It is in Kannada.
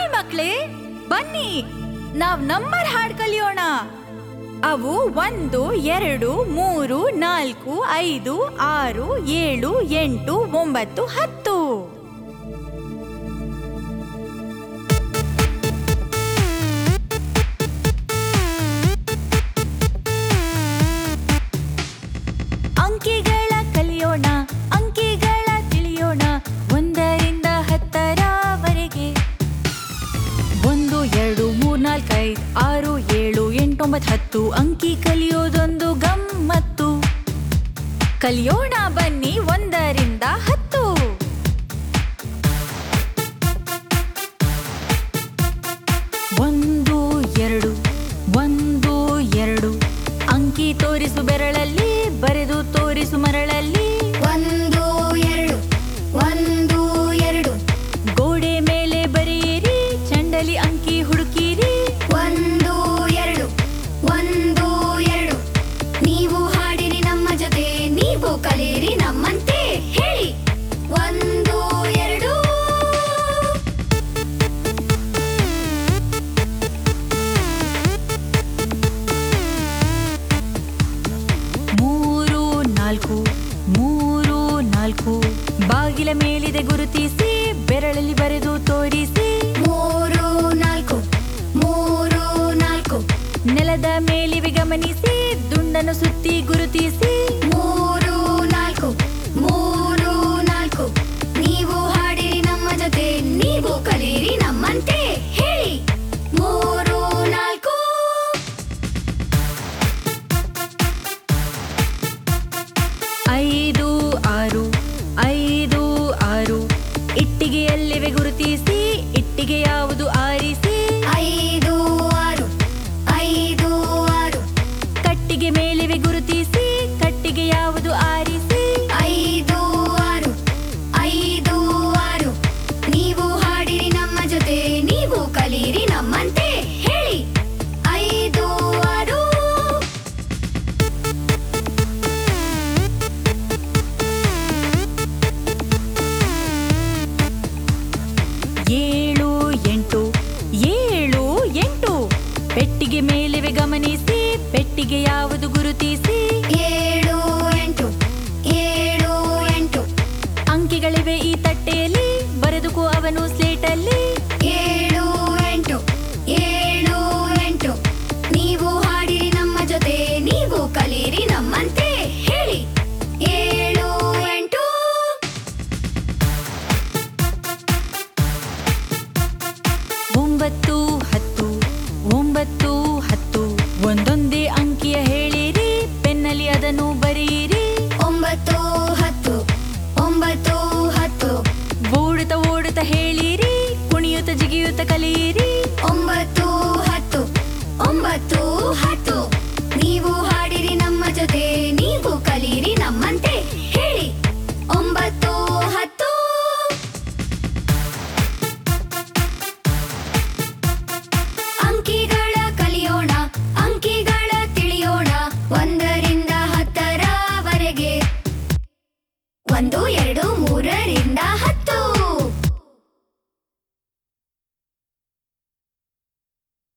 ಹಾಯ್ ಮಕ್ಳೇ, ಬನ್ನಿ ನಾವ್ ನಂಬರ್ ಹಾಡ್ ಕಲಿಯೋಣ. ಅವು 1 2 3 4 5 6 7 8 9 10. ಅಂಕಿಗಳ ಕಲಿಯೋಣ, ಅಂಕಿಗಳ ತಿಳಿಯೋಣ, 1 ರಿಂದ 10ರವರೆಗೆ. 1 2 3 4 5 6 7 8 9 10 ಅಂಕಿ ಕಲಿಯೋದೊಂದು ಗಮ್ಮತ್ತು. ಕಲಿಯೋಣ ಬನ್ನಿ 1 ರಿಂದ 10. 1 2 1 2 ಅಂಕಿ ತೋರಿಸು ಬೆರಳಲ್ಲಿ, ಬರೆದು ತೋರಿಸು ಮರಳಲ್ಲಿ. 1 2 1 2 ಗೋಡೆ ಮೇಲೆ ಬರೆಯಿರಿ, ಚಂಡಲಿ ಅಂಕಿ ಹುಡುಕಿರಿ. 1 2 1 2 ನೀವು ಹಾಡಿರಿ ನಮ್ಮ ಜೊತೆ, ನೀವು ಕಲಿಯಿರಿ ನಮ್ಮಂತೆ, ಹೇಳಿ 1 2 3 4 ಬಾಗಿಲ ಮೇಲಿದೆ ಗುರುತಿಸಿ, ಬೆರಳಲ್ಲಿ ಬರೆದು ತೋರಿಸಿ. 3 4 3 4 ನೆಲದ ಮೇಲಿವೆ ಗಮನಿಸಿ, ದುಂಡನ್ನು ಸುತ್ತಿ ಗುರುತಿಸಿ. 3 4 3 4 ನೀವು ಹಾಡಿರಿ ನಮ್ಮ ಜೊತೆ, ನೀವು ಕಲಿಯಿರಿ ನಮ್ಮಂತೆ, ಹೇಳಿ 3 4 5 6 5 6 ಇಟ್ಟಿಗೆಯಲ್ಲಿವೆ ಗುರುತಿಸಿ, ಇಟ್ಟಿಗೆ ಯಾವುದು ಆರಿಸಿ. 5 6 5 6 ಕಟ್ಟಿಗೆ ಮೇಲಿವೆ ಗುರುತಿಸಿ, ಕಟ್ಟಿಗೆ ಯಾವುದು ಆರಿಸಿ. 5 6 5 6 ನೀವು ಹಾಡಿರಿ ನಮ್ಮ ಜೊತೆ, ನೀವು ಕಲಿಯಿರಿ ನಮ್ಮಂತೆ, ಹೇಳಿ 5 6 7 8 7 8 ಪೆಟ್ಟಿಗೆ ಮೇಲಿವೆ ಗಮನಿಸಿ, ಪೆಟ್ಟಿಗೆ ಯಾವುದು ಗುರುತಿಸಿ. 7 8 7 8 ಅಂಕಿಗಳಿವೆ ಈ ತಟ್ಟೆಯಲ್ಲಿ, ಬರೆದುಕೋ ಅವನು ಸ್ಲೇಟಲ್ಲಿ. 7 8 7 8 ನೀವು ಹಾಡಿರಿ ನಮ್ಮ ಜೊತೆ, ನೀವು ಕಲಿಯಿರಿ ನಮ್ಮಂತೆ, ಹೇಳಿ 7 8 9 10 9 10 ಒಂದೊಂದೇ ಅಂಕಿಯ ಹೇಳಿರಿ, ಪೆನ್ನಲ್ಲಿ ಅದನ್ನು ಬರೆಯಿರಿ. 9 10 9 10 ಓಡುತ್ತ ಓಡುತ್ತ ಹೇಳಿರಿ, ಕುಣಿಯುತ್ತ ಜಿಗಿಯುತ್ತ ಕಲಿಯಿರಿ. 9